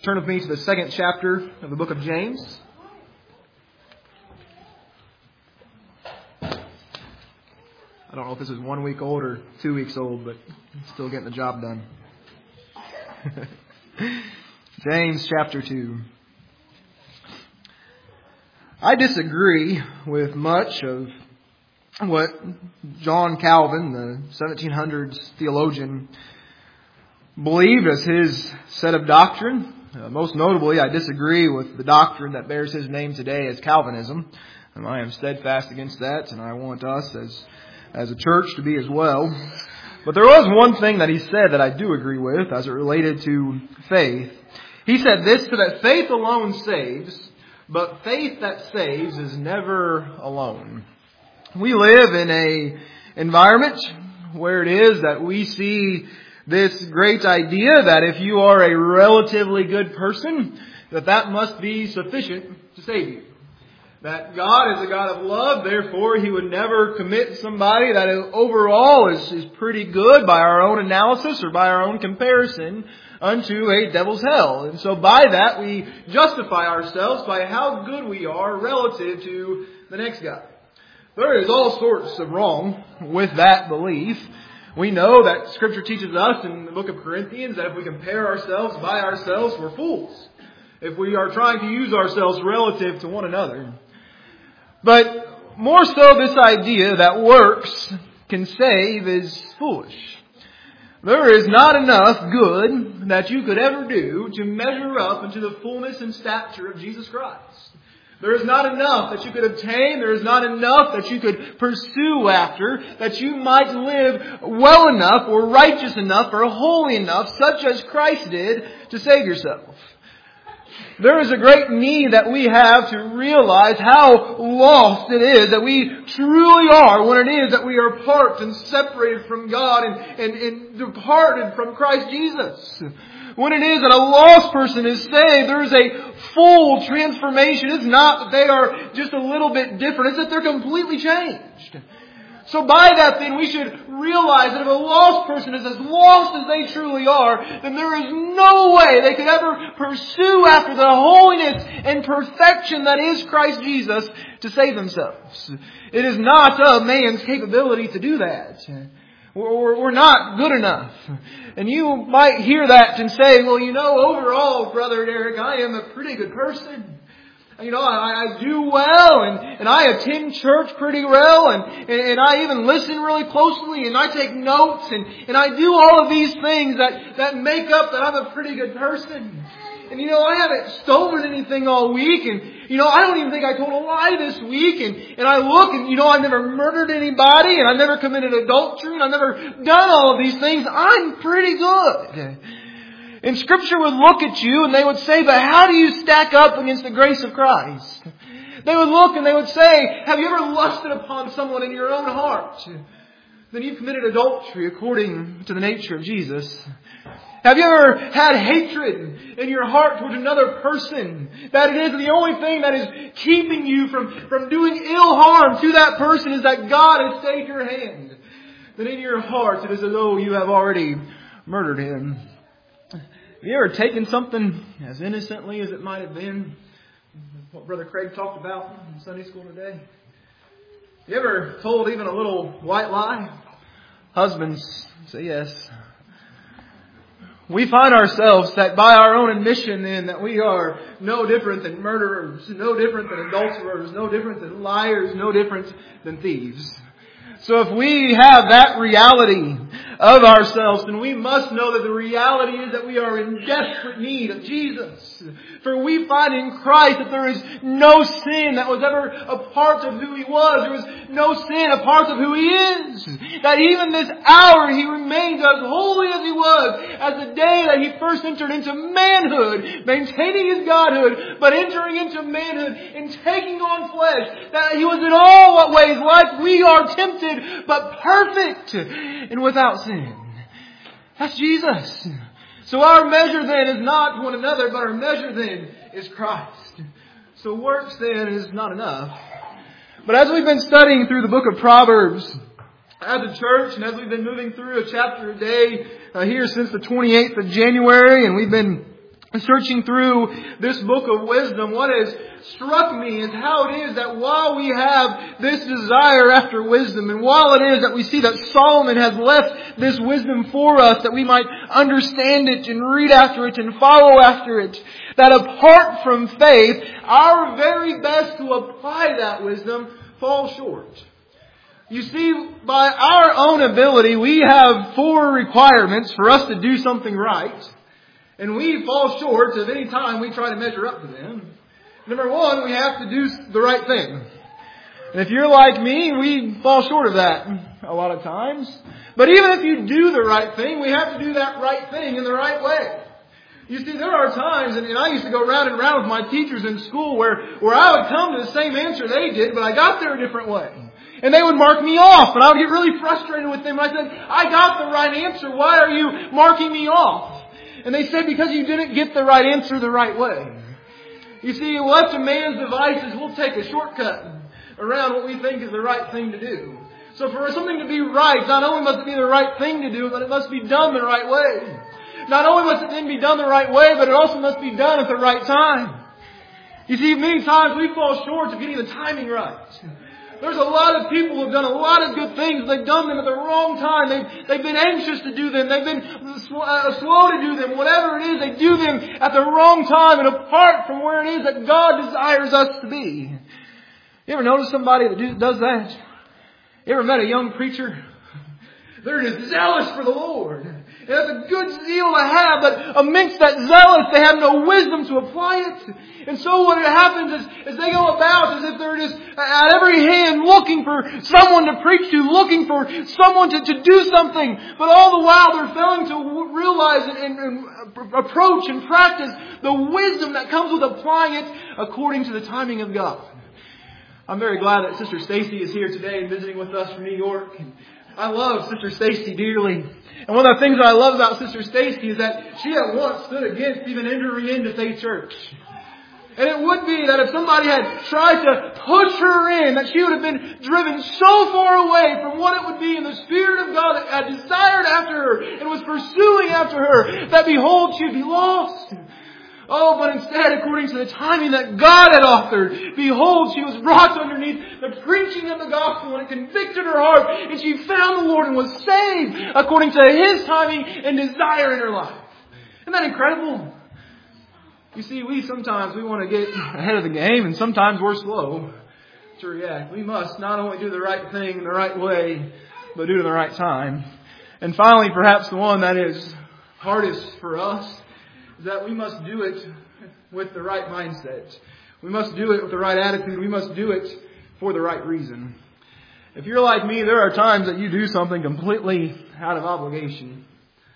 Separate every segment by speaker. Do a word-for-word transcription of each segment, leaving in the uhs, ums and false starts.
Speaker 1: Turn with me to the second chapter of the book of James. I don't know if this is one week old or two weeks old, but I'm still getting the job done. James chapter two. I disagree with much of what John Calvin, the seventeen hundreds theologian, believed as his set of doctrine. Uh, most notably, I disagree with the doctrine that bears his name today as Calvinism. And I am steadfast against that, and I want us as, as a church to be as well. But there was one thing that he said that I do agree with as it related to faith. He said this, so that faith alone saves, but faith that saves is never alone. We live in a environment where it is that we see this great idea that if you are a relatively good person, that that must be sufficient to save you. That God is a God of love, therefore He would never commit somebody that overall is, is pretty good by our own analysis or by our own comparison unto a devil's hell. And so by that we justify ourselves by how good we are relative to the next guy. There is all sorts of wrong with that belief. We know that Scripture teaches us in the book of Corinthians that if we compare ourselves by ourselves, we're fools. If we are trying to use ourselves relative to one another. But more so this idea that works can save is foolish. There is not enough good that you could ever do to measure up into the fullness and stature of Jesus Christ. There is not enough that you could obtain. There is not enough that you could pursue after that you might live well enough or righteous enough or holy enough, such as Christ did, to save yourself. There is a great need that we have to realize how lost it is that we truly are when it is that we are apart and separated from God and, and, and departed from Christ Jesus. When it is that a lost person is saved, there is a full transformation. It's not that they are just a little bit different. It's that they're completely changed. So by that then we should realize that if a lost person is as lost as they truly are, then there is no way they could ever pursue after the holiness and perfection that is Christ Jesus to save themselves. It is not a man's capability to do that. We're not good enough. And you might hear that and say, well, you know, overall, Brother Derek, I am a pretty good person. You know, I, I do well, and, and I attend church pretty well, and, and, and I even listen really closely, and I take notes, and, and I do all of these things that, that make up that I'm a pretty good person. And you know, I haven't stolen anything all week, and you know, I don't even think I told a lie this week, and, and I look, and you know, I've never murdered anybody, and I've never committed adultery, and I've never done all of these things. I'm pretty good. And Scripture would look at you and they would say, but how do you stack up against the grace of Christ? They would look and they would say, have you ever lusted upon someone in your own heart? Then you've committed adultery according to the nature of Jesus. Have you ever had hatred in your heart towards another person? That it is the only thing that is keeping you from, from doing ill harm to that person is that God has stayed your hand. Then in your heart it is as though you have already murdered him. Have you ever taken something as innocently as it might have been? What Brother Craig talked about in Sunday school today. You ever told even a little white lie? Husbands, say yes. We find ourselves that by our own admission then that we are no different than murderers, no different than adulterers, no different than liars, no different than thieves. So if we have that reality of ourselves, then we must know that the reality is that we are in desperate need of Jesus. For we find in Christ that there is no sin that was ever a part of who He was. There was no sin a part of who He is. That even this hour He remains as holy as He was as the day that He first entered into manhood, maintaining His godhood, but entering into manhood and taking on flesh. That He was in all ways like we are tempted, but perfect and without sin. That's Jesus. So our measure then is not one another, but our measure then is Christ. So works then is not enough. But as we've been studying through the book of Proverbs as a church, and as we've been moving through a chapter a day uh, here since the twenty-eighth of January, and we've been searching through this book of wisdom, what has struck me is how it is that while we have this desire after wisdom, and while it is that we see that Solomon has left this wisdom for us, that we might understand it and read after it and follow after it, that apart from faith, our very best to apply that wisdom falls short. You see, by our own ability, we have four requirements for us to do something right. And we fall short of any time we try to measure up to them. Number one, we have to do the right thing. And if you're like me, we fall short of that a lot of times. But even if you do the right thing, we have to do that right thing in the right way. You see, there are times, and, and I used to go round and round with my teachers in school where, where I would come to the same answer they did, but I got there a different way. And they would mark me off, and I would get really frustrated with them. And I said, I got the right answer. Why are you marking me off? And they said, because you didn't get the right answer the right way. You see, left to man's devices, we'll take a shortcut around what we think is the right thing to do. So for something to be right, not only must it be the right thing to do, but it must be done the right way. Not only must it then be done the right way, but it also must be done at the right time. You see, many times we fall short of getting the timing right. There's a lot of people who have done a lot of good things. They've done them at the wrong time. They've, they've been anxious to do them. They've been slow, uh, slow to do them. Whatever it is, they do them at the wrong time and apart from where it is that God desires us to be. You ever notice somebody that do, does that? You ever met a young preacher? They're just zealous for the Lord. And that's a good zeal to have, but amidst that zealous, they have no wisdom to apply it. And so what happens is, is they go about as if they're just at every hand looking for someone to preach to, looking for someone to, to do something. But all the while they're failing to realize and, and, and approach and practice the wisdom that comes with applying it according to the timing of God. I'm very glad that Sister Stacy is here today and visiting with us from New York. And I love Sister Stacy dearly. And one of the things that I love about Sister Stacy is that she at once stood against even entering into Faith Church. And it would be that if somebody had tried to push her in, that she would have been driven so far away from what it would be in the Spirit of God that had desired after her and was pursuing after her, that behold, she would be lost. Oh, but instead, according to the timing that God had authored, behold, she was brought underneath the preaching of the gospel, and it convicted her heart, and she found the Lord and was saved according to His timing and desire in her life. Isn't that incredible? You see, we sometimes we want to get ahead of the game, and sometimes we're slow to react. We must not only do the right thing in the right way, but do it in the right time. And finally, perhaps the one that is hardest for us is that we must do it with the right mindset. We must do it with the right attitude. We must do it for the right reason. If you're like me, there are times that you do something completely out of obligation.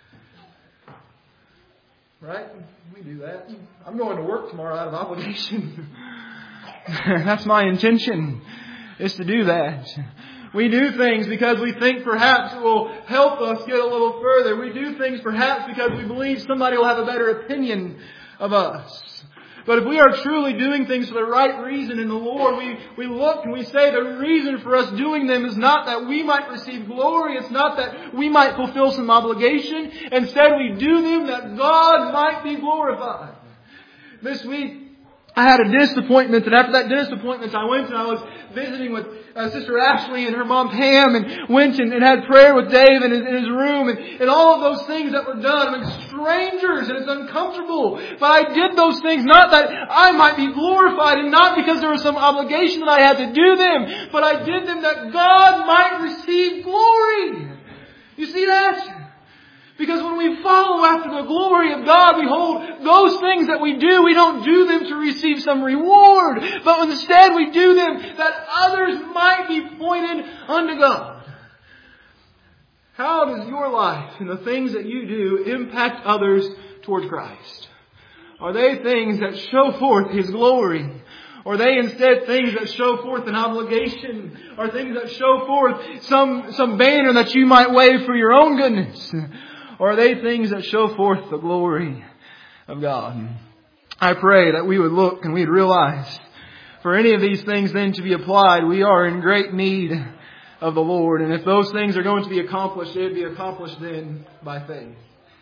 Speaker 1: Right? We do that. I'm going to work tomorrow out of obligation. That's my intention, is to do that. We do things because we think perhaps it will help us get a little further. We do things perhaps because we believe somebody will have a better opinion of us. But if we are truly doing things for the right reason in the Lord, we, we look and we say the reason for us doing them is not that we might receive glory. It's not that we might fulfill some obligation. Instead, we do them that God might be glorified. This week, I had a disappointment, and after that disappointment, I went and I was visiting with uh, Sister Ashley and her mom Pam, and went and, and had prayer with Dave in his, in his room, and, and all of those things that were done. I mean, strangers, and it's uncomfortable. But I did those things not that I might be glorified, and not because there was some obligation that I had to do them, but I did them that God might receive glory. You see that? Because when we follow after the glory of God, behold, those things that we do, we don't do them to receive some reward, but instead we do them that others might be pointed unto God. How does your life and the things that you do impact others towards Christ? Are they things that show forth His glory? Or are they instead things that show forth an obligation? Or things that show forth some, some banner that you might wave for your own goodness? Or are they things that show forth the glory of God? I pray that we would look and we'd realize for any of these things then to be applied, we are in great need of the Lord. And if those things are going to be accomplished, they'd be accomplished then by faith.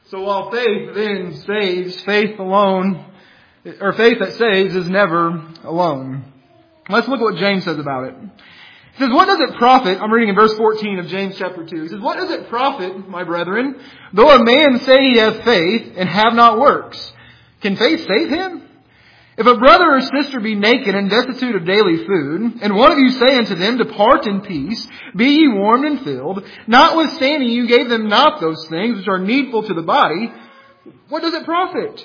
Speaker 1: So while faith then saves, faith alone, or faith that saves is never alone. Let's look at what James says about it. He says, what does it profit? I'm reading in verse fourteen of James chapter two. He says, what does it profit, my brethren, though a man say he hath faith and have not works? Can faith save him? If a brother or sister be naked and destitute of daily food, and one of you say unto them, depart in peace, be ye warmed and filled, notwithstanding you gave them not those things which are needful to the body, what does it profit?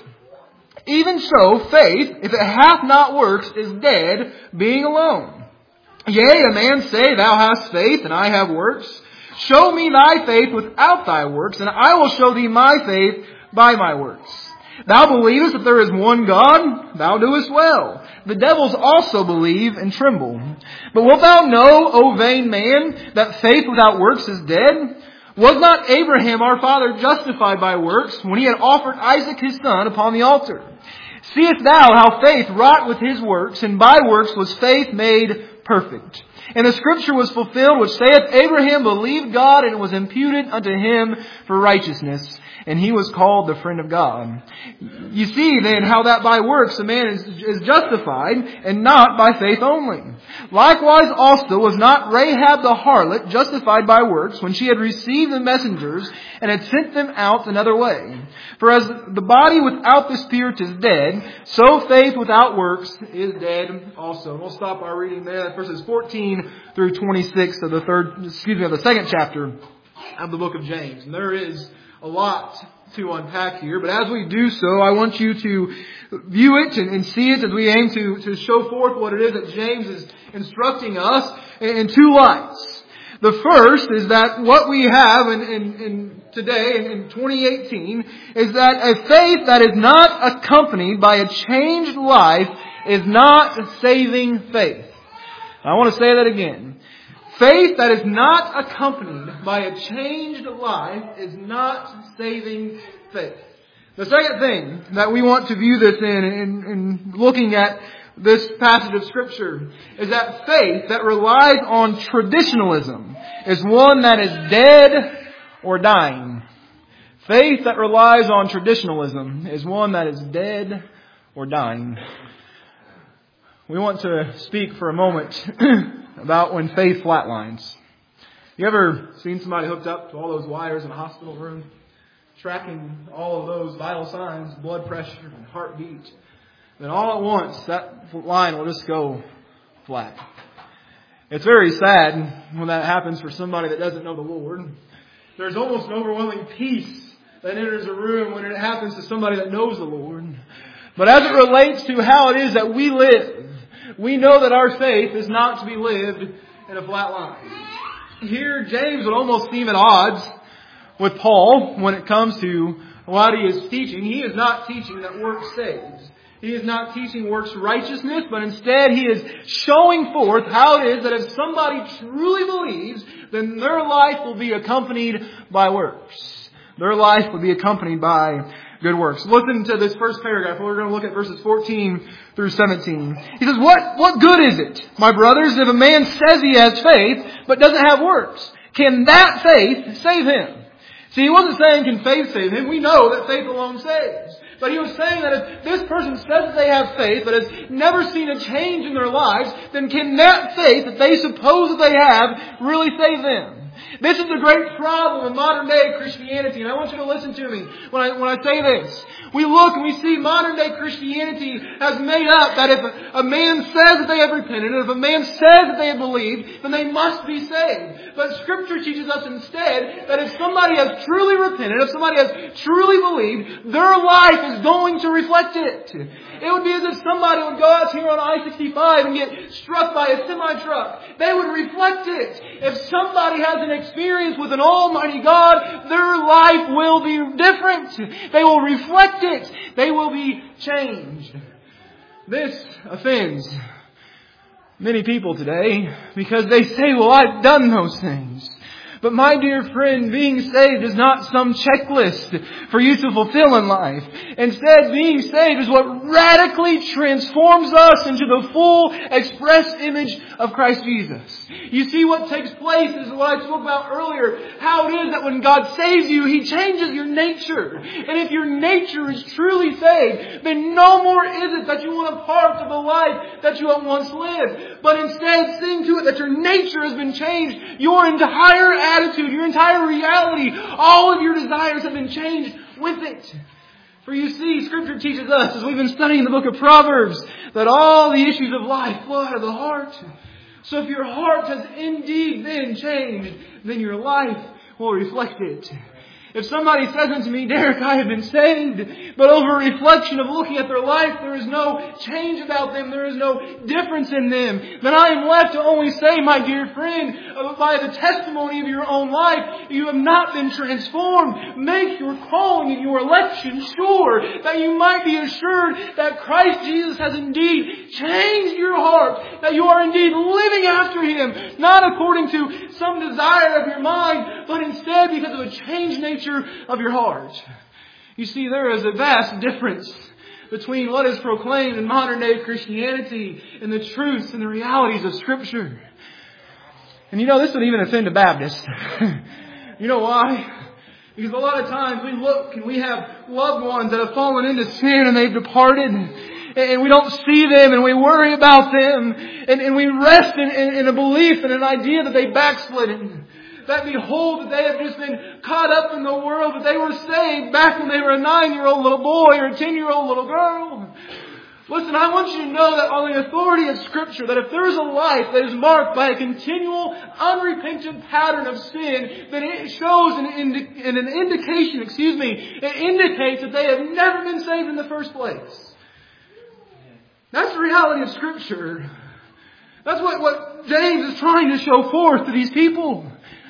Speaker 1: Even so, faith, if it hath not works, is dead, being alone. Yea, a man say, thou hast faith, and I have works. Show me thy faith without thy works, and I will show thee my faith by my works. Thou believest that there is one God? Thou doest well. The devils also believe and tremble. But wilt thou know, O vain man, that faith without works is dead? Was not Abraham our father justified by works when he had offered Isaac his son upon the altar? Seest thou how faith wrought with his works, and by works was faith made perfect? And the scripture was fulfilled which saith, Abraham believed God, and it was imputed unto him for righteousness. And he was called the friend of God. You see then how that by works a man is, is justified, and not by faith only. Likewise also was not Rahab the harlot justified by works when she had received the messengers and had sent them out another way. For as the body without the spirit is dead, so faith without works is dead also. And we'll stop our reading there. That's verses fourteen through twenty-six of the third, excuse me, of the second chapter of the book of James. And there is a lot to unpack here, but as we do so, I want you to view it and, and see it as we aim to, to show forth what it is that James is instructing us in, in two lights. The first is that what we have in, in, in today, in, in twenty eighteen, is that a faith that is not accompanied by a changed life is not a saving faith. I want to say that again. Faith that is not accompanied by a changed life is not saving faith. The second thing that we want to view this in, in, in looking at this passage of Scripture, is that faith that relies on traditionalism is one that is dead or dying. Faith that relies on traditionalism is one that is dead or dying. We want to speak for a moment about when faith flatlines. You ever seen somebody hooked up to all those wires in a hospital room, tracking all of those vital signs, blood pressure and heartbeat? Then all at once, that line will just go flat. It's very sad when that happens for somebody that doesn't know the Lord. There's almost an overwhelming peace that enters a room when it happens to somebody that knows the Lord. But as it relates to how it is that we live, we know that our faith is not to be lived in a flat line. Here, James would almost seem at odds with Paul when it comes to what he is teaching. He is not teaching that works saves. He is not teaching works righteousness, but instead he is showing forth how it is that if somebody truly believes, then their life will be accompanied by works. Their life will be accompanied by good works. Listen to this first paragraph. We're going to look at verses fourteen through seventeen. He says, What, what good is it, my brothers, if a man says he has faith, but doesn't have works? Can that faith save him? See, he wasn't saying, can faith save him? We know that faith alone saves. But he was saying that if this person says that they have faith, but has never seen a change in their lives, then can that faith that they suppose that they have really save them? This is the great problem in modern day Christianity, and I want you to listen to me when I when I say this. We look and we see modern day Christianity has made up that if a, a man says that they have repented, and if a man says that they have believed, then they must be saved. But Scripture teaches us instead that if somebody has truly repented, if somebody has truly believed, their life is going to reflect it. It would be as if somebody would go out here on I sixty-five and get struck by a semi-truck. They would reflect it. If somebody has an experience with an almighty God, their life will be different. They will reflect it. They will be changed. This offends many people today because they say, well, I've done those things. But my dear friend, being saved is not some checklist for you to fulfill in life. Instead, being saved is what radically transforms us into the full express image of Christ Jesus. You see, what takes place is what I spoke about earlier, how it is that when God saves you, He changes your nature. And if your nature is truly saved, then no more is it that you want a part of the life that you have once lived. But instead, seeing to it that your nature has been changed, your entire attitude, your entire reality, all of your desires have been changed with it. For you see, Scripture teaches us, as we've been studying the book of Proverbs, that all the issues of life flow out of the heart. So if your heart has indeed been changed, then your life will reflect it. If somebody says unto me, Derek, I have been saved, but over reflection of looking at their life, there is no change about them, there is no difference in them, then I am left to only say, my dear friend, by the testimony of your own life, you have not been transformed. Make your calling and your election sure, that you might be assured that Christ Jesus has indeed changed your heart, that you are indeed living after Him, not according to some desire of your mind, but instead because of a changed nature of your heart. You see, there is a vast difference between what is proclaimed in modern day Christianity and the truths and the realities of Scripture. And you know, this would even offend a Baptist. You know why? Because a lot of times we look and we have loved ones that have fallen into sin and they've departed, and we don't see them and we worry about them, and, and we rest in, in, in a belief and an idea that they backslidden. That behold, that they have just been caught up in the world, that they were saved back when they were a nine-year-old little boy or a ten-year-old little girl. Listen, I want you to know that on the authority of Scripture, that if there is a life that is marked by a continual, unrepentant pattern of sin, then it shows an, indi- an indication, excuse me, it indicates that they have never been saved in the first place. That's the reality of Scripture. That's what, what James is trying to show forth to these people.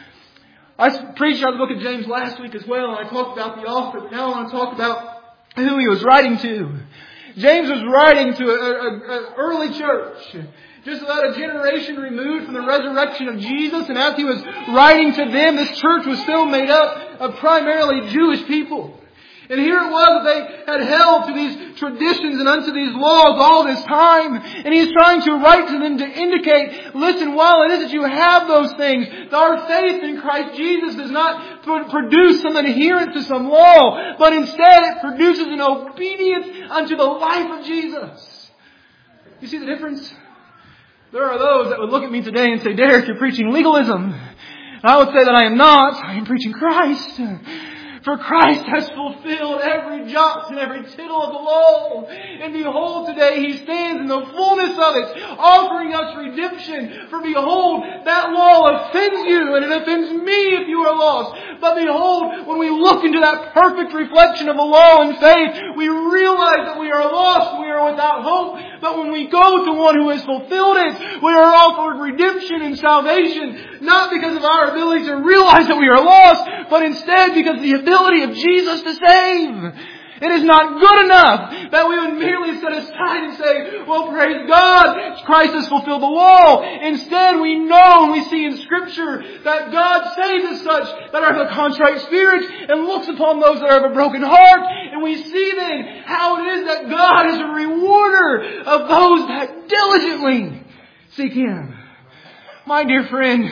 Speaker 1: I preached out of the book of James last week as well, and I talked about the author, but now I want to talk about who he was writing to. James was writing to an early church, just about a generation removed from the resurrection of Jesus, and as he was writing to them, this church was still made up of primarily Jewish people. And here it was that they had held to these traditions and unto these laws all this time. And he's trying to write to them to indicate, listen, while it is that you have those things, our faith in Christ Jesus does not produce some adherence to some law, but instead it produces an obedience unto the life of Jesus. You see the difference? There are those that would look at me today and say, Derek, you're preaching legalism. And I would say that I am not. I am preaching Christ. For Christ has fulfilled every jot and every tittle of the law. And behold, today He stands in the fullness of it, offering us redemption. For behold, that law offends you, and it offends me if you are lost. But behold, when we look into that perfect reflection of the law in faith, we realize that we are lost, we are without hope. But when we go to one who has fulfilled it, we are offered redemption and salvation, not because of our ability to realize that we are lost, but instead because of the ability of Jesus to save. It is not good enough that we would merely set aside and say, well, praise God, Christ has fulfilled the law. Instead, we know and we see in Scripture that God saves as such that are of a contrite spirit and looks upon those that are of a broken heart. And we see then how it is that God is a rewarder of those that diligently seek Him. My dear friend,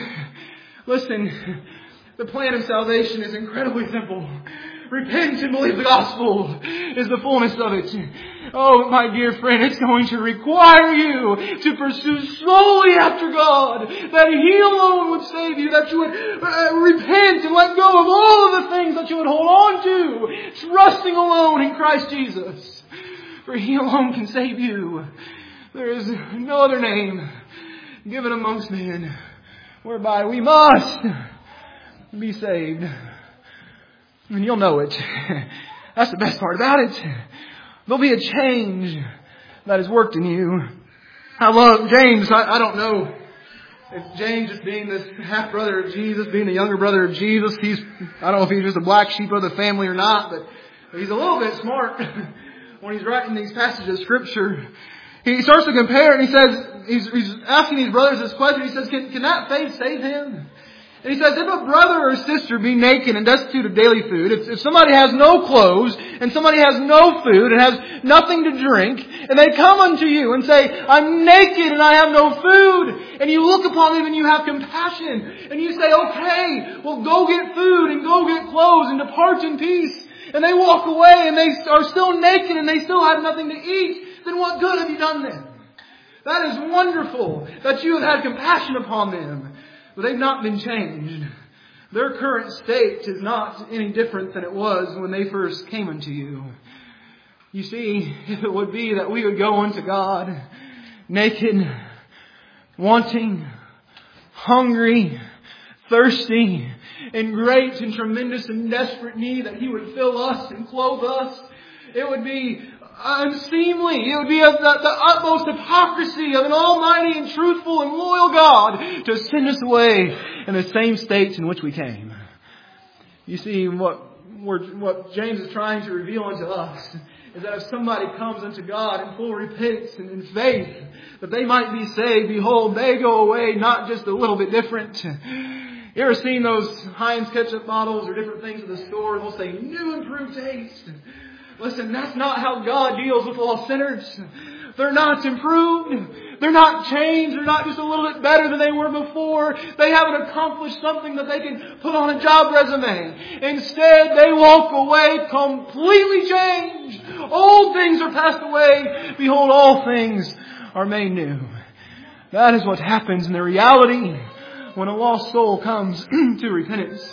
Speaker 1: listen, the plan of salvation is incredibly simple. Repent and believe the gospel is the fullness of it. Oh, my dear friend, it's going to require you to pursue solely after God, that He alone would save you, that you would uh, repent and let go of all of the things that you would hold on to, trusting alone in Christ Jesus. For He alone can save you. There is no other name given amongst men whereby we must be saved. And you'll know it. That's the best part about it. There'll be a change that has worked in you. I love James. I, I don't know if James, just being this half-brother of Jesus, being the younger brother of Jesus, he's, I don't know if he's just a black sheep of the family or not, but he's a little bit smart when he's writing these passages of Scripture. He starts to compare and he says, he's, he's asking these brothers this question. He says, can, can that faith save him? And he says, if a brother or sister be naked and destitute of daily food, if, if somebody has no clothes, and somebody has no food, and has nothing to drink, and they come unto you and say, I'm naked and I have no food, and you look upon them and you have compassion, and you say, okay, well go get food and go get clothes and depart in peace, and they walk away and they are still naked and they still have nothing to eat, then what good have you done them? That is wonderful that you have had compassion upon them. But they've not been changed. Their current state is not any different than it was when they first came unto you. You see, if it would be that we would go unto God naked, wanting, hungry, thirsty, in great and tremendous and desperate need that He would fill us and clothe us, it would be unseemly. It would be of the, the utmost hypocrisy of an almighty and truthful and loyal God to send us away in the same states in which we came. You see, what we're, what James is trying to reveal unto us is that if somebody comes unto God in full repentance and in faith, that they might be saved, behold, they go away not just a little bit different. You ever seen those Heinz ketchup bottles or different things at the store and they'll say, new improved taste? Listen, that's not how God deals with all sinners. They're not improved. They're not changed. They're not just a little bit better than they were before. They haven't accomplished something that they can put on a job resume. Instead, they walk away completely changed. Old things are passed away. Behold, all things are made new. That is what happens in the reality when a lost soul comes to repentance.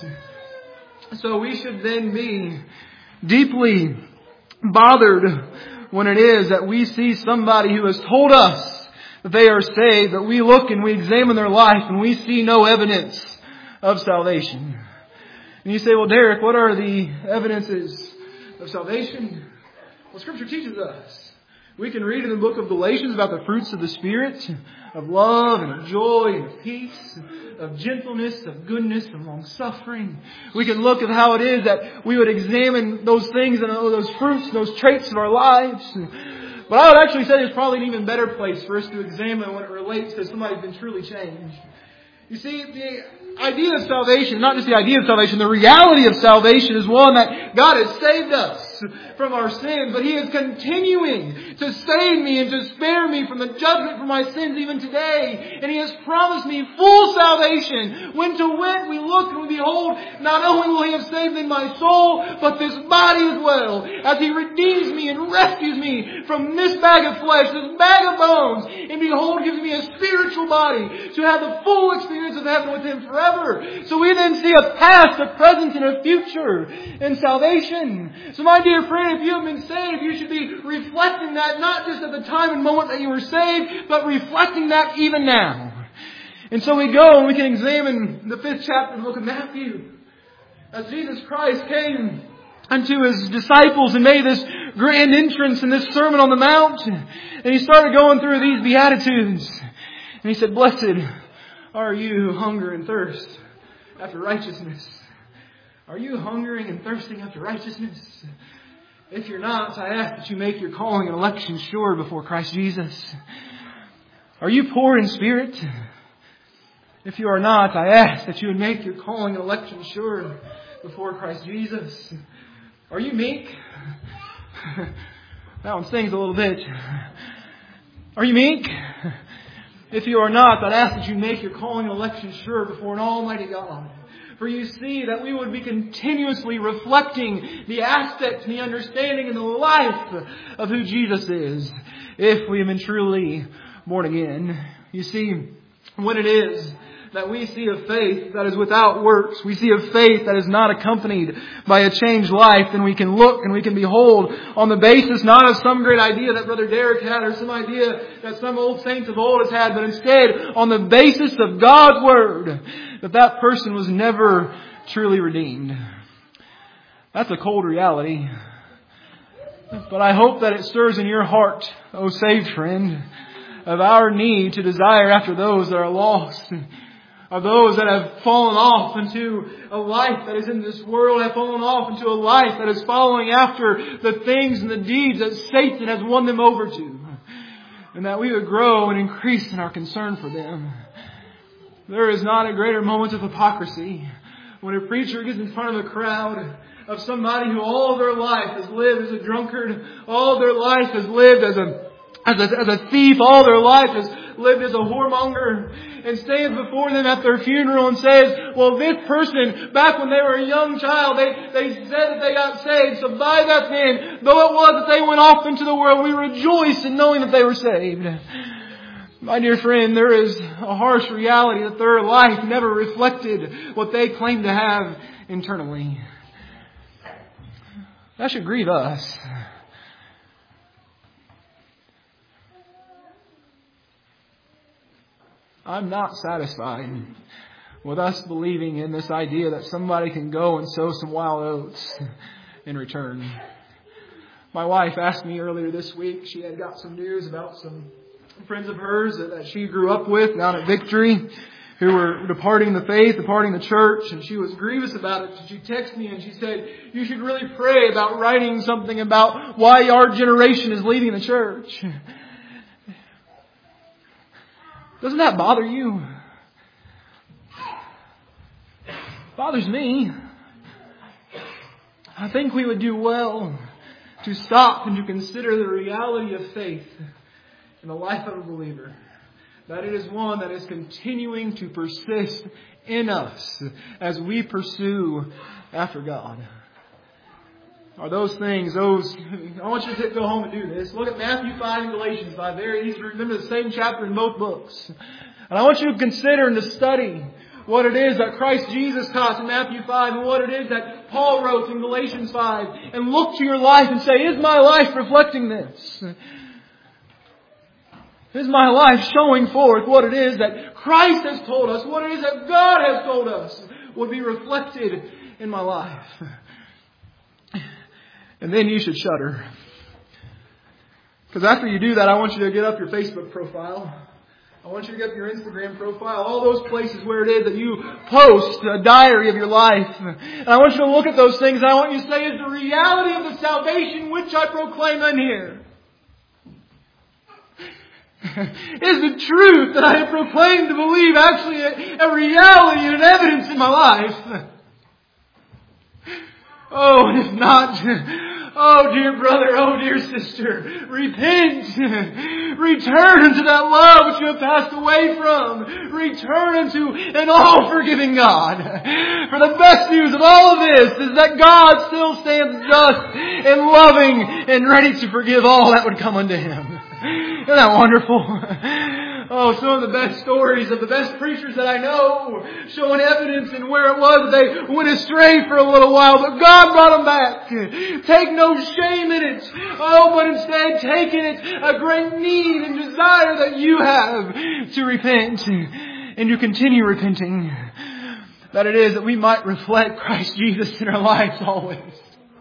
Speaker 1: So we should then be deeply bothered when it is that we see somebody who has told us that they are saved, but we look and we examine their life and we see no evidence of salvation. And you say, well, Derek, what are the evidences of salvation? Well, Scripture teaches us. We can read in the book of Galatians about the fruits of the Spirit, of love and of joy and of peace, of gentleness, of goodness, of long-suffering. We can look at how it is that we would examine those things and those fruits and those traits of our lives. But I would actually say there's probably an even better place for us to examine when it relates to somebody who's been truly changed. You see, the idea of salvation, not just the idea of salvation, the reality of salvation is one that God has saved us from our sins, but He is continuing to save me and to spare me from the judgment for my sins even today. And He has promised me full salvation. When to wit we look and we behold, not only will He have saved me my soul, but this body as well, as He redeems me and rescues me from this bag of flesh, this bag of bones, and behold, gives me a spiritual body to have the full experience of heaven with Him forever. So we then see a past, a present, and a future in salvation. So my dear friend, if you have been saved, you should be reflecting that not just at the time and moment that you were saved, but reflecting that even now. And so we go and we can examine the fifth chapter of the book of Matthew. As Jesus Christ came unto His disciples and made this grand entrance in this Sermon on the Mount, and He started going through these Beatitudes. And He said, blessed are you who hunger and thirst after righteousness. Are you hungering and thirsting after righteousness? If you're not, I ask that you make your calling and election sure before Christ Jesus. Are you poor in spirit? If you are not, I ask that you would make your calling and election sure before Christ Jesus. Are you meek? That one stings a little bit. Are you meek? If you are not, I'd ask that you make your calling and election sure before an almighty God. For you see that we would be continuously reflecting the aspect and the understanding and the life of who Jesus is if we have been truly born again. You see, when it is that we see a faith that is without works, we see a faith that is not accompanied by a changed life, then we can look and we can behold on the basis not of some great idea that Brother Derek had or some idea that some old saints of old has had, but instead on the basis of God's Word, that that person was never truly redeemed. That's a cold reality. But I hope that it stirs in your heart, O saved friend, of our need to desire after those that are lost, of those that have fallen off into a life that is in this world, have fallen off into a life that is following after the things and the deeds that Satan has won them over to. And that we would grow and increase in our concern for them. There is not a greater moment of hypocrisy when a preacher gets in front of a crowd of somebody who all their life has lived as a drunkard, all their life has lived as a as a, as a thief, all their life has lived as a whoremonger, and stands before them at their funeral and says, well, this person, back when they were a young child, they, they said that they got saved. So by that then, though it was that they went off into the world, we rejoice in knowing that they were saved. My dear friend, there is a harsh reality that their life never reflected what they claimed to have internally. That should grieve us. I'm not satisfied with us believing in this idea that somebody can go and sow some wild oats in return. My wife asked me earlier this week, she had got some news about some friends of hers that she grew up with down at Victory who were departing the faith, departing the church, and she was grievous about it. So she texted me and she said, you should really pray about writing something about why our generation is leaving the church. Doesn't that bother you? It bothers me. I think we would do well to stop and to consider the reality of faith in the life of a believer. That it is one that is continuing to persist in us as we pursue after God. Are those things, those, I want you to go home and do this. Look at Matthew five and Galatians five. Very easy to remember the same chapter in both books. And I want you to consider and to study what it is that Christ Jesus taught in Matthew five and what it is that Paul wrote in Galatians five. And look to your life and say, is my life reflecting this? Is my life showing forth what it is that Christ has told us, what it is that God has told us would be reflected in my life? And then you should shudder. Because after you do that, I want you to get up your Facebook profile. I want you to get up your Instagram profile. All those places where it is that you post a diary of your life. And I want you to look at those things and I want you to say, is the reality of the salvation which I proclaim in here? Is the truth that I have proclaimed to believe actually a, a reality and an evidence in my life? Oh, and if not, oh dear brother, oh dear sister, repent. Return unto that love which you have passed away from. Return unto an all-forgiving God. For the best news of all of this is that God still stands just and loving and ready to forgive all that would come unto Him. Isn't that wonderful? Oh, some of the best stories of the best preachers that I know showing evidence in where it was that they went astray for a little while, but God brought them back. Take no shame in it. Oh, but instead take in it a great need and desire that you have to repent and to continue repenting. That it is that we might reflect Christ Jesus in our lives always.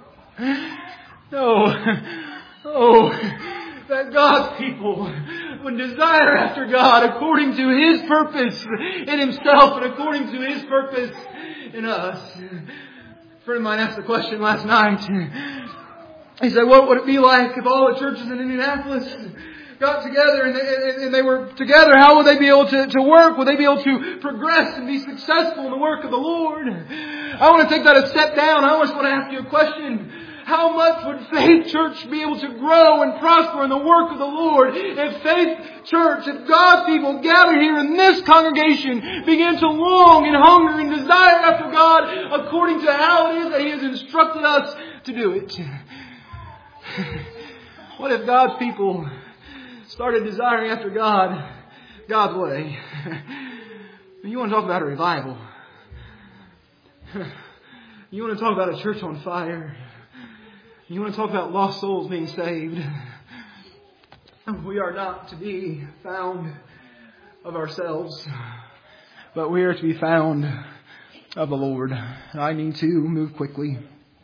Speaker 1: Oh, oh. That God's people would desire after God according to His purpose in Himself and according to His purpose in us. A friend of mine asked the question last night. He said, what would it be like if all the churches in Indianapolis got together and they, and they were together? How would they be able to, to work? Would they be able to progress and be successful in the work of the Lord? I want to take that a step down. I always want to ask you a question. How much would Faith Church be able to grow and prosper in the work of the Lord if Faith Church, if God's people gathered here in this congregation began to long and hunger and desire after God according to how it is that He has instructed us to do it? What if God's people started desiring after God, God's way? You want to talk about a revival. You want to talk about a church on fire. You want to talk about lost souls being saved. We are not to be found of ourselves, but we are to be found of the Lord. I need to move quickly.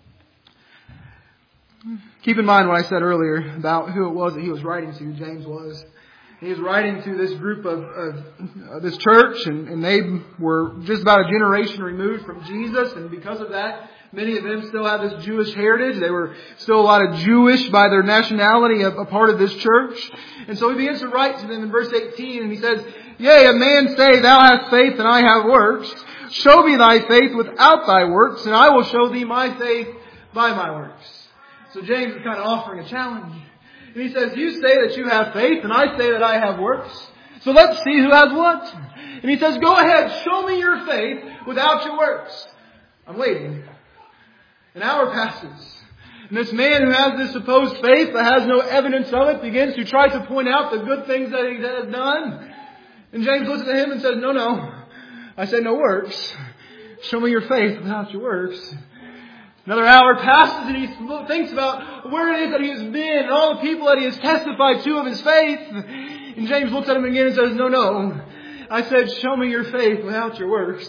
Speaker 1: Keep in mind what I said earlier about who it was that he was writing to, James was. He was writing to this group of, of uh, this church, and, and they were just about a generation removed from Jesus, and because of that, Many of them still have this Jewish heritage. They were still a lot of Jewish by their nationality, a, a part of this church. And so he begins to write to them in verse eighteen, and he says, Yea, a man say, Thou hast faith, and I have works. Show me thy faith without thy works, and I will show thee my faith by my works. So James is kind of offering a challenge. And he says, You say that you have faith, and I say that I have works. So let's see who has what. And he says, Go ahead, show me your faith without your works. I'm waiting. An hour passes. And this man who has this supposed faith but has no evidence of it begins to try to point out the good things that he has done. And James looks at him and says, No, no. I said no works. Show me your faith without your works. Another hour passes and he thinks about where it is that he has been and all the people that he has testified to of his faith. And James looks at him again and says, No, no. I said, show me your faith without your works.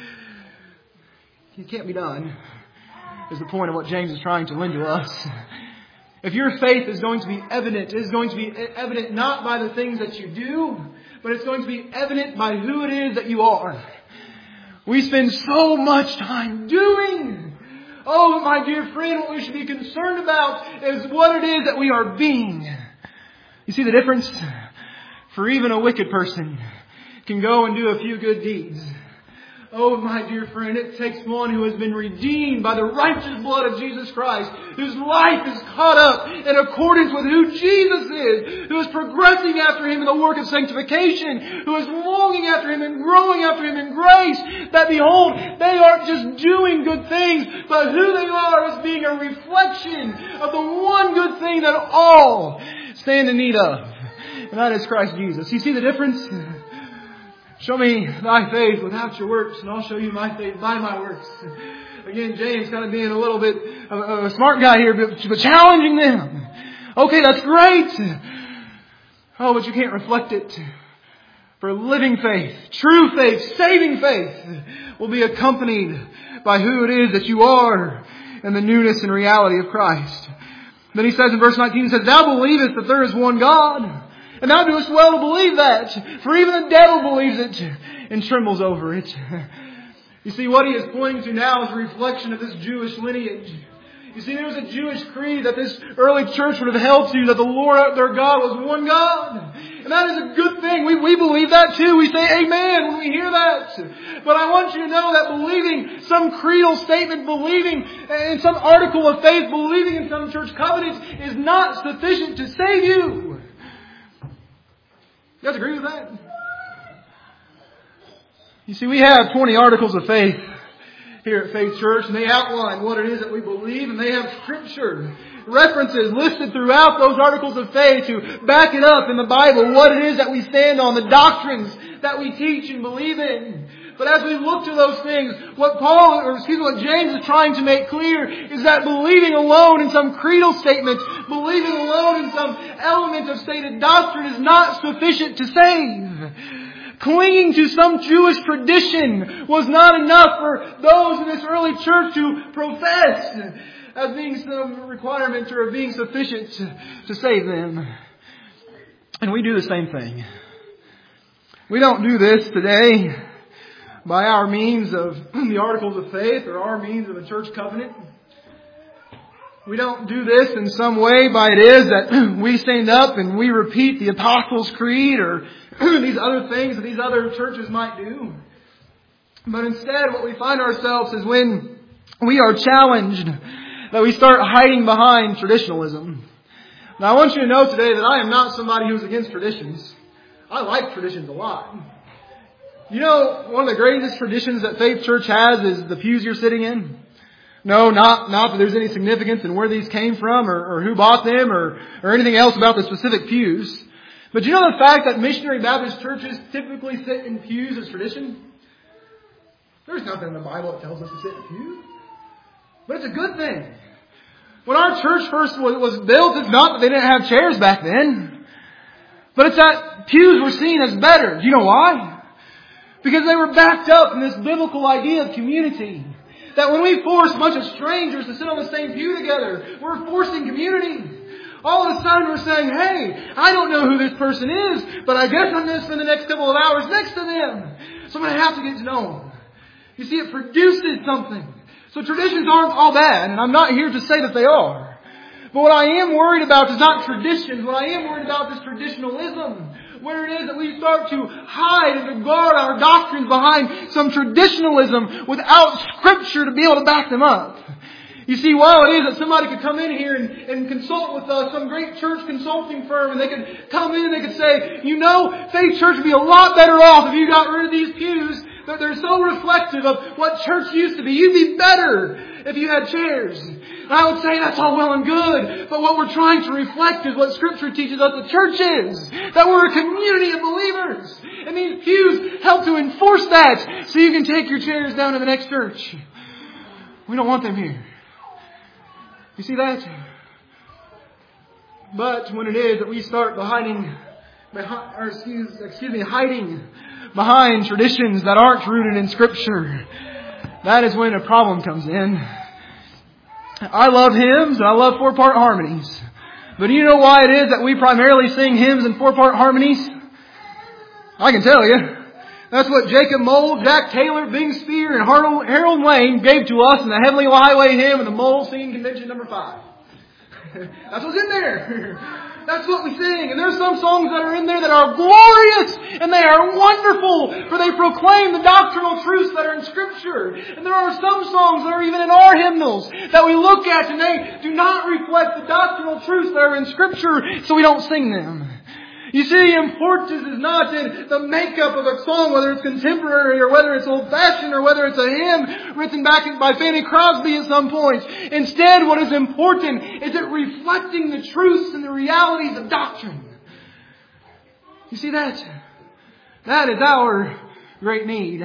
Speaker 1: It can't be done, is the point of what James is trying to lend to us. If your faith is going to be evident, it is going to be evident not by the things that you do, but it's going to be evident by who it is that you are. We spend so much time doing. Oh, my dear friend, what we should be concerned about is what it is that we are being. You see the difference? For even a wicked person can go and do a few good deeds. Oh, my dear friend, it takes one who has been redeemed by the righteous blood of Jesus Christ, whose life is caught up in accordance with who Jesus is, who is progressing after Him in the work of sanctification, who is longing after Him and growing after Him in grace, that behold, they aren't just doing good things, but who they are is being a reflection of the one good thing that all stand in need of. And that is Christ Jesus. You see the difference? Show me thy faith without your works, and I'll show you my faith by my works. Again, James kind of being a little bit of a smart guy here, but challenging them. Okay, that's great. Oh, but you can't reflect it. For living faith, true faith, saving faith will be accompanied by who it is that you are and the newness and reality of Christ. Then he says in verse nineteen, he says, Thou believest that there is one God. And thou doest well to believe that. For even the devil believes it and trembles over it. You see, what he is pointing to now is a reflection of this Jewish lineage. You see, there was a Jewish creed that this early church would have held to, that the Lord, their God, was one God. And that is a good thing. We, we believe that too. We say amen when we hear that. But I want you to know that believing some creedal statement, believing in some article of faith, believing in some church covenants is not sufficient to save you. You guys agree with that? You see, we have twenty articles of faith here at Faith Church, and they outline what it is that we believe, and they have Scripture references listed throughout those articles of faith to back it up in the Bible, what it is that we stand on, the doctrines that we teach and believe in. But as we look to those things, what Paul, or excuse me, what James is trying to make clear is that believing alone in some creedal statement, believing alone in some element of stated doctrine is not sufficient to save. Clinging to some Jewish tradition was not enough for those in this early church to profess as being some requirement or being sufficient to, to save them. And we do the same thing. We don't do this today by our means of the articles of faith or our means of a church covenant. We don't do this in some way by it is that we stand up and we repeat the Apostles' Creed or these other things that these other churches might do. But instead what we find ourselves is when we are challenged that we start hiding behind traditionalism. Now I want you to know today that I am not somebody who's against traditions. I like traditions a lot. You know, one of the greatest traditions that Faith Church has is the pews you're sitting in. No, not, not that there's any significance in where these came from or, or who bought them or, or anything else about the specific pews. But you know the fact that missionary Baptist churches typically sit in pews as tradition? There's nothing in the Bible that tells us to sit in pews. But it's a good thing. When our church first was built, it's not that they didn't have chairs back then. But it's that pews were seen as better. Do you know why? Because they were backed up in this biblical idea of community. That when we force a bunch of strangers to sit on the same pew together, we're forcing community. All of a sudden we're saying, hey, I don't know who this person is, but I guess I'm going to spend the next couple of hours next to them. So I'm going to have to get to know them. You see, it produces something. So traditions aren't all bad, and I'm not here to say that they are. But what I am worried about is not traditions. What I am worried about is traditionalism. Where it is that we start to hide and to guard our doctrines behind some traditionalism without Scripture to be able to back them up. You see, while it is that somebody could come in here and, and consult with uh, some great church consulting firm, and they could come in and they could say, you know, Faith Church would be a lot better off if you got rid of these pews. They're, they're so reflective of what church used to be. You'd be better if you had chairs. And I would say that's all well and good, but what we're trying to reflect is what Scripture teaches us the church is. That we're a community of believers. And these pews help to enforce that so you can take your chairs down to the next church. We don't want them here. You see that? But when it is that we start hiding, or excuse, excuse me, hiding behind traditions that aren't rooted in Scripture, that is when a problem comes in. I love hymns and I love four-part harmonies. But do you know why it is that we primarily sing hymns and four-part harmonies? I can tell you. That's what Jacob Mould, Jack Taylor, Bing Spear, and Harold, Harold Wayne gave to us in the Heavenly Highway Hymn and the Mould Singing Convention number five. That's what's in there. That's what we sing. And there's some songs that are in there that are glorious and they are wonderful, for they proclaim the doctrinal truths that are in Scripture. And there are some songs that are even in our hymnals that we look at and they do not reflect the doctrinal truths that are in Scripture, so we don't sing them. You see, the importance is not in the makeup of a song, whether it's contemporary or whether it's old-fashioned or whether it's a hymn written back by Fanny Crosby at some point. Instead, what is important is it reflecting the truths and the realities of doctrine. You see that? That is our great need.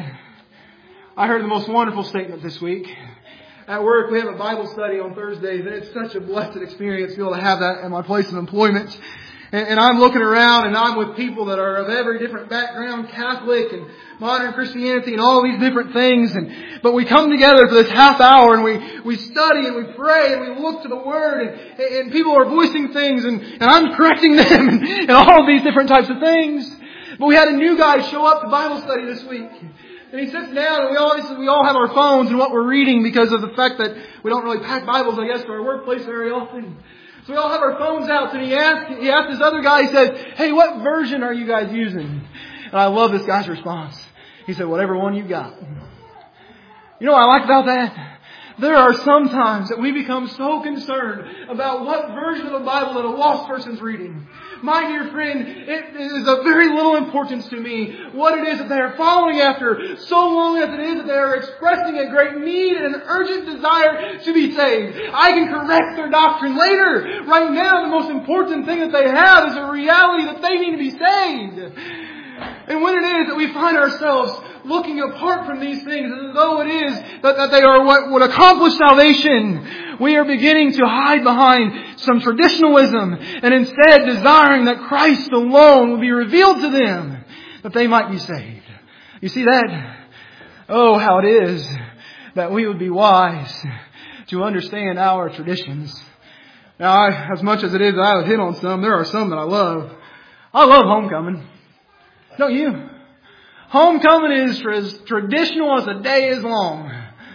Speaker 1: I heard the most wonderful statement this week. At work, we have a Bible study on Thursdays, and it's such a blessed experience to be able to have that at my place of employment. And I'm looking around and I'm with people that are of every different background, Catholic and modern Christianity and all these different things. And but we come together for this half hour and we, we study and we pray and we look to the Word and, and people are voicing things and, and I'm correcting them and, and all of these different types of things. But we had a new guy show up to Bible study this week. And he sits down and we obviously we all have our phones and what we're reading because of the fact that we don't really pack Bibles, I guess, to our workplace very often. So we all have our phones out, and he asked, he asked this other guy, he said, hey, what version are you guys using? And I love this guy's response. He said, whatever one you got. You know what I like about that? There are some times that we become so concerned about what version of the Bible that a lost person's reading. My dear friend, it is of very little importance to me what it is that they are following after, so long as it is that they are expressing a great need and an urgent desire to be saved. I can correct their doctrine later. Right now, the most important thing that they have is a reality that they need to be saved. And when it is that we find ourselves looking apart from these things as though it is that, that they are what would accomplish salvation, we are beginning to hide behind some traditionalism and instead desiring that Christ alone will be revealed to them that they might be saved. You see that? Oh, how it is that we would be wise to understand our traditions. Now, I, as much as it is that I would hit on some, there are some that I love. I love homecoming. Don't you? Homecoming is as traditional as the day is long.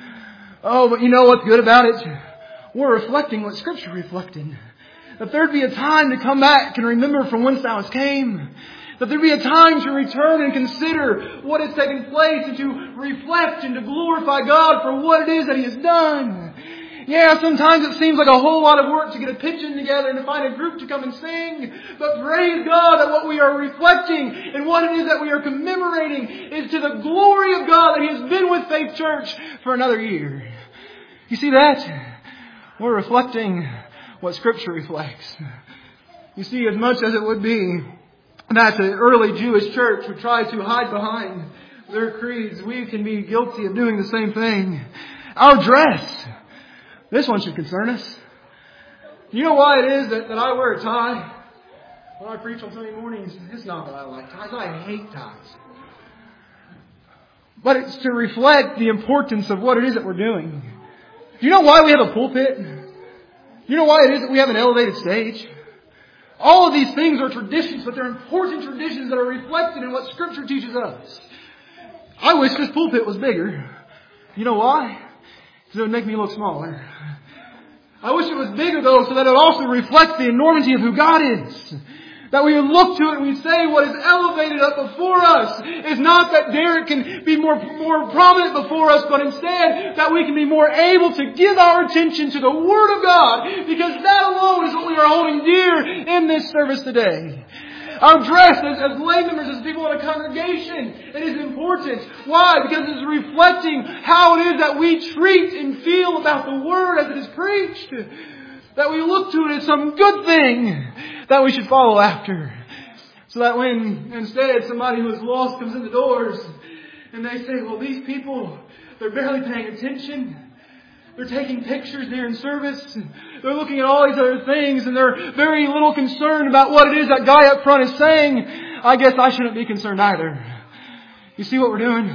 Speaker 1: Oh, but you know what's good about it? We're reflecting what Scripture reflected. That there'd be a time to come back and remember from whence thou came. That there'd be a time to return and consider what has taken place and to reflect and to glorify God for what it is that He has done. Yeah, sometimes it seems like a whole lot of work to get a pigeon together and to find a group to come and sing. But praise God that what we are reflecting and what it is that we are commemorating is to the glory of God that He has been with Faith Church for another year. You see that? We're reflecting what Scripture reflects. You see, as much as it would be that the early Jewish church would try to hide behind their creeds, we can be guilty of doing the same thing. Our dress. This one should concern us. You know why it is that, that I wear a tie? When I preach on Sunday mornings, it's not that I like ties. I hate ties. But it's to reflect the importance of what it is that we're doing. Do you know why we have a pulpit? You know why it is that we have an elevated stage? All of these things are traditions, but they're important traditions that are reflected in what Scripture teaches us. I wish this pulpit was bigger. You know why? So it would make me look smaller. I wish it was bigger though, so that it also reflects the enormity of who God is. That we would look to it and we say what is elevated up before us is not that Derek can be more, more prominent before us, but instead that we can be more able to give our attention to the Word of God, because that alone is what we are holding dear in this service today. Our dress as, as lay members, as people in a congregation, it is important. Why? Because it is reflecting how it is that we treat and feel about the Word as it is preached. That we look to it as some good thing that we should follow after. So that when instead somebody who is lost comes in the doors and they say, well, these people, they're barely paying attention. They're taking pictures during service. They're looking at all these other things and they're very little concerned about what it is that guy up front is saying. I guess I shouldn't be concerned either. You see what we're doing?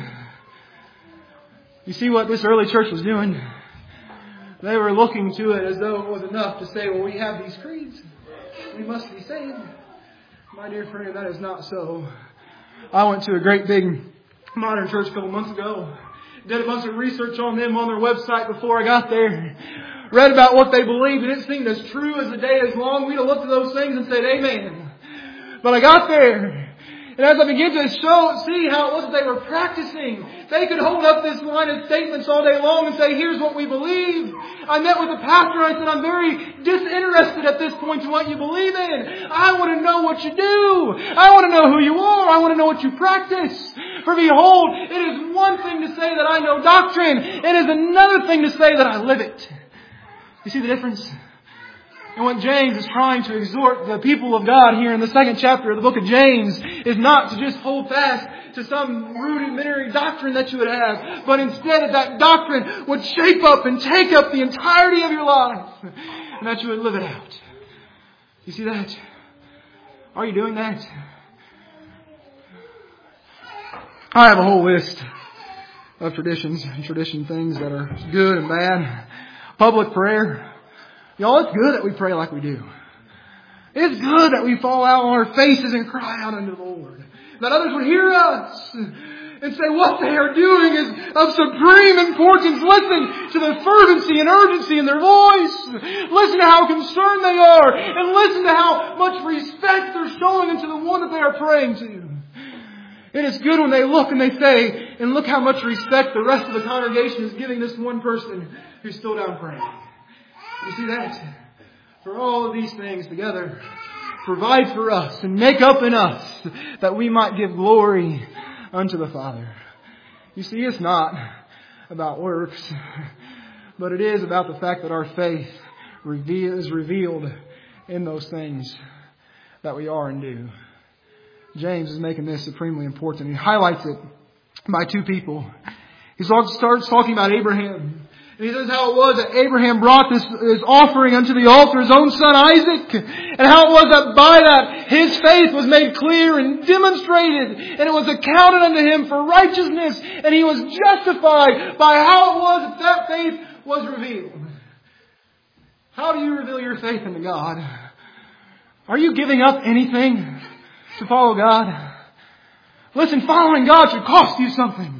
Speaker 1: You see what this early church was doing? They were looking to it as though it was enough to say, well, we have these creeds. We must be saved. My dear friend, that is not so. I went to a great big modern church a couple months ago. Did a bunch of research on them on their website before I got there. Read about what they believed, and it seemed as true as the day is long. We'd have looked at those things and said, amen. But I got there. And as I began to show, see how it was that they were practicing, they could hold up this line of statements all day long and say, here's what we believe. I met with the pastor and I said, I'm very disinterested at this point in what you believe in. I want to know what you do. I want to know who you are. I want to know what you practice. For behold, it is one thing to say that I know doctrine. It is another thing to say that I live it. You see the difference? And what James is trying to exhort the people of God here in the second chapter of the book of James is not to just hold fast to some rudimentary doctrine that you would have, but instead that that doctrine would shape up and take up the entirety of your life and that you would live it out. You see that? Are you doing that? I have a whole list of traditions and tradition things that are good and bad. Public prayer. Y'all, it's good that we pray like we do. It's good that we fall out on our faces and cry out unto the Lord. That others would hear us and say what they are doing is of supreme importance. Listen to the fervency and urgency in their voice. Listen to how concerned they are. And listen to how much respect they're showing into the one that they are praying to. And it's good when they look and they say, and look how much respect the rest of the congregation is giving this one person who's still down praying. You see that? For all of these things together provide for us and make up in us that we might give glory unto the Father. You see, it's not about works, but it is about the fact that our faith is revealed in those things that we are and do. James is making this supremely important. He highlights it by two people. He starts talking about Abraham. And he says how it was that Abraham brought this, this offering unto the altar, his own son Isaac. And how it was that by that his faith was made clear and demonstrated. And it was accounted unto him for righteousness. And he was justified by how it was that that faith was revealed. How do you reveal your faith into God? Are you giving up anything to follow God? Listen, following God should cost you something.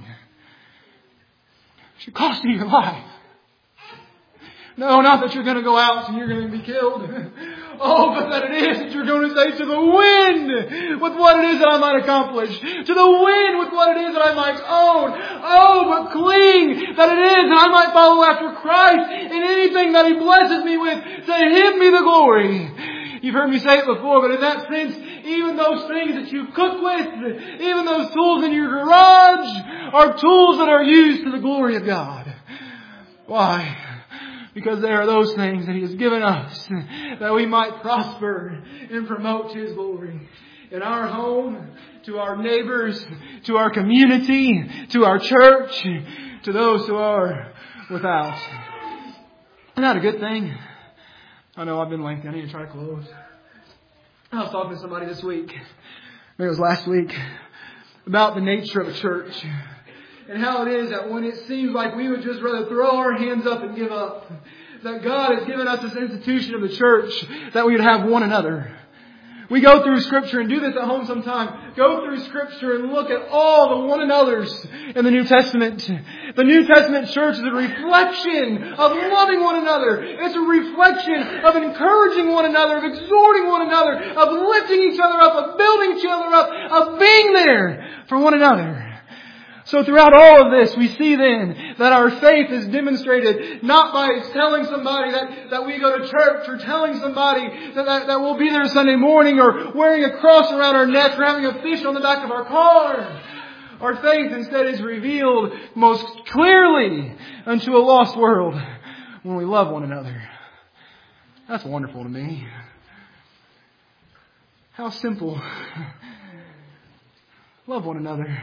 Speaker 1: It should cost you your life. No, not that you're going to go out and you're going to be killed. Oh, but that it is that you're going to say to the wind with what it is that I might accomplish. To the wind with what it is that I might own. Oh, but cling that it is that I might follow after Christ in anything that He blesses me with. To Him be the glory. You've heard me say it before, but in that sense, even those things that you cook with, even those tools in your garage, are tools that are used to the glory of God. Why? Because they are those things that He has given us that we might prosper and promote His glory. In our home, to our neighbors, to our community, to our church, to those who are without. Isn't that a good thing? I know I've been lengthy. I need to try to close. I was talking to somebody this week, maybe it was last week, about the nature of a church. And how it is that when it seems like we would just rather throw our hands up and give up, that God has given us this institution of the church that we would have one another. We go through Scripture and do this at home sometime. Go through Scripture and look at all the one another's in the New Testament. The New Testament church is a reflection of loving one another. It's a reflection of encouraging one another, of exhorting one another, of lifting each other up, of building each other up, of being there for one another. So throughout all of this, we see then that our faith is demonstrated not by telling somebody that, that we go to church, or telling somebody that, that, that we'll be there Sunday morning, or wearing a cross around our neck, or having a fish on the back of our car. Our faith instead is revealed most clearly unto a lost world when we love one another. That's wonderful to me. How simple. Love one another.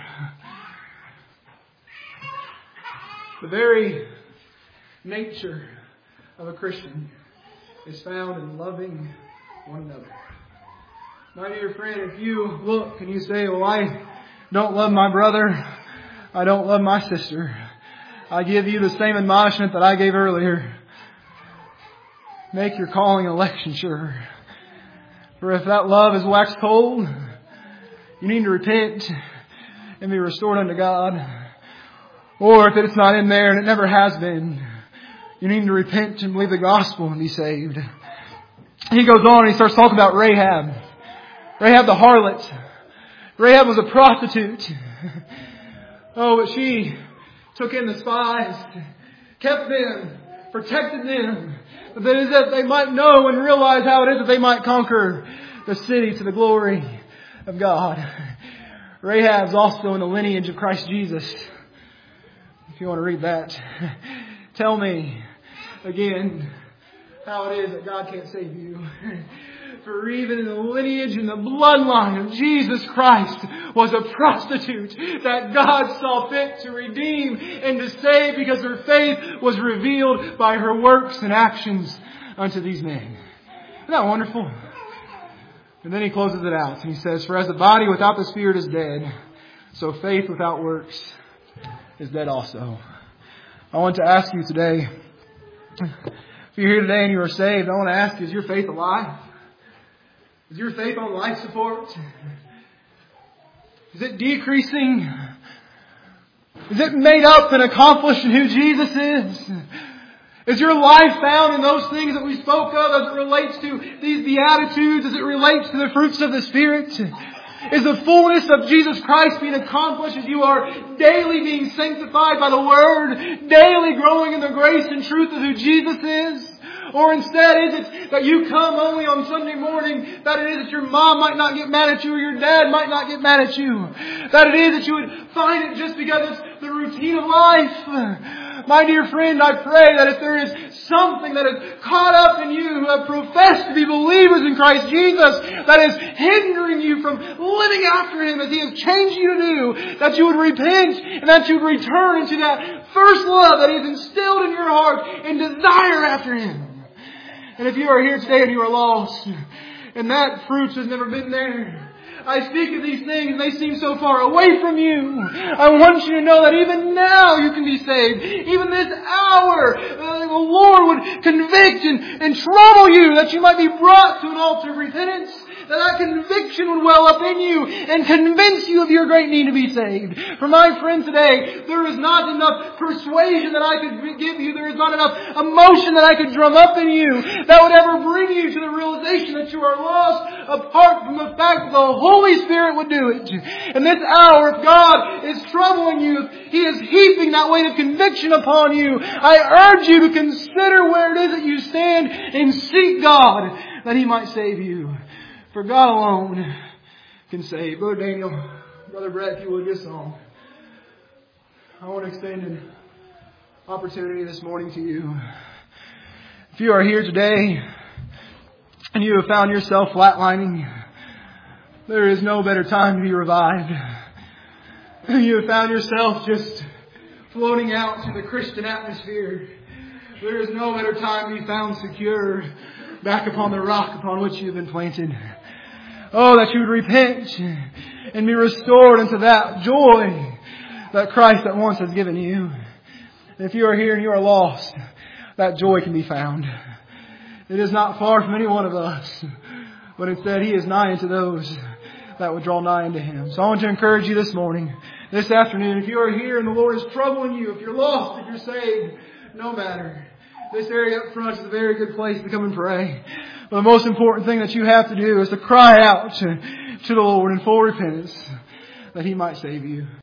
Speaker 1: The very nature of a Christian is found in loving one another. My dear friend, if you look and you say, well, I don't love my brother, I don't love my sister, I give you the same admonishment that I gave earlier. Make your calling and election sure. For if that love is waxed cold, you need to repent and be restored unto God. Or if it's not in there and it never has been, you need to repent and believe the gospel and be saved. He goes on and he starts talking about Rahab. Rahab the harlot. Rahab was a prostitute. Oh, but she took in the spies, kept them, protected them, that is that they might know and realize how it is that they might conquer the city to the glory of God. Rahab's also in the lineage of Christ Jesus. If you want to read that, tell me again how it is that God can't save you. For even in the lineage and the bloodline of Jesus Christ was a prostitute that God saw fit to redeem and to save, because her faith was revealed by her works and actions unto these men. Isn't that wonderful? And then he closes it out and he says, for as the body without the spirit is dead, so faith without works is dead also. I want to ask you today, if you're here today and you are saved, I want to ask you, is your faith alive? Is your faith on life support? Is it decreasing? Is it made up and accomplished in who Jesus is? Is your life found in those things that we spoke of as it relates to these Beatitudes, as it relates to the fruits of the Spirit? Is the fullness of Jesus Christ being accomplished as you are daily being sanctified by the Word, daily growing in the grace and truth of who Jesus is? Or instead is it that you come only on Sunday morning, that it is that your mom might not get mad at you or your dad might not get mad at you? That it is that you would find it just because it's the routine of life? My dear friend, I pray that if there is something that is caught up in you who have professed to be believers in Christ Jesus, that is hindering you from living after Him as He has changed you to do, that you would repent and that you would return into that first love that He has instilled in your heart and desire after Him. And if you are here today and you are lost, and that fruit has never been there, I speak of these things and they seem so far away from you. I want you to know that even now you can be saved. Even this hour, uh, the Lord would convict and, and trouble you, that you might be brought to an altar of repentance. That that conviction would well up in you and convince you of your great need to be saved. For my friend today, there is not enough persuasion that I could give you. There is not enough emotion that I could drum up in you that would ever bring you to the realization that you are lost apart from the fact that the Holy Spirit would do it. In this hour, if God is troubling you, if He is heaping that weight of conviction upon you, I urge you to consider where it is that you stand and seek God that He might save you. For God alone can save. Brother Daniel, Brother Brett, if you would, this song. I want to extend an opportunity this morning to you. If you are here today and you have found yourself flatlining, there is no better time to be revived. You have found yourself just floating out to the Christian atmosphere. There is no better time to be found secure back upon the rock upon which you have been planted. Oh, that you would repent and be restored into that joy that Christ at once has given you. And if you are here and you are lost, that joy can be found. It is not far from any one of us. but instead He is nigh unto those that would draw nigh unto Him. So I want to encourage you this morning, this afternoon, if you are here and the Lord is troubling you, if you're lost, if you're saved, no matter. This area up front is a very good place to come and pray. But the most important thing that you have to do is to cry out to, to the Lord in full repentance that He might save you.